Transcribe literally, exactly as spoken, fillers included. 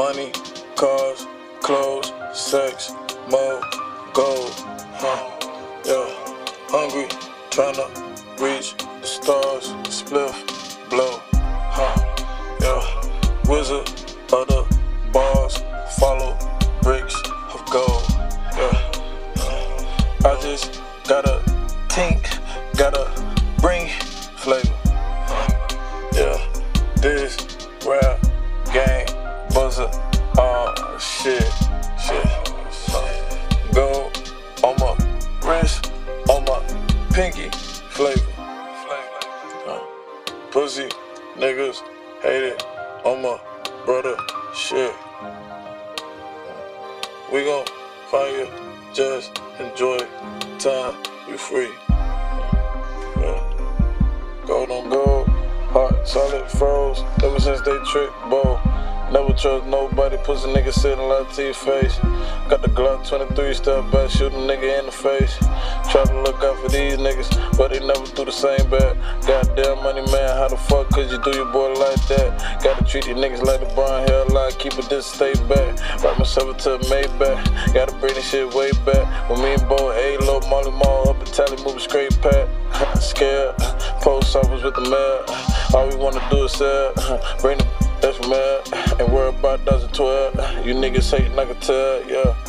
Money, cars, clothes, sex, more, gold, huh, yeah. Hungry, tryna reach the stars, spliff, blow, huh, yeah. Wizard of the bars, follow bricks of gold, yeah. I just gotta think, gotta bring flavor, huh, yeah. This rap game buzzer, oh shit, shit, shit. Gold on my wrist, on my pinky, flavor, flavor. Uh, pussy niggas hate it on my brother, shit. We gon' find you, just enjoy time, you free. Yeah. Gold on gold, hot, solid froze, ever since they tricked Bo. Never trust nobody, pussy nigga sitting like to your face. Got the Glock twenty-three, step back, shoot a nigga in the face. Try to look out for these niggas, but they never do the same back. Goddamn money man, how the fuck could you do your boy like that? Gotta treat these niggas like the brown hairline, keep a distance, stay back. Write myself into a Maybach, gotta bring this shit way back. When me and Bo, A-Lo, Molly Mall, up the tally, moving straight pat. Scared, post office with the mail. All we wanna do is sell, bring the that's mad, and worry about dozen twelve. You niggas hating, I can tell, yeah.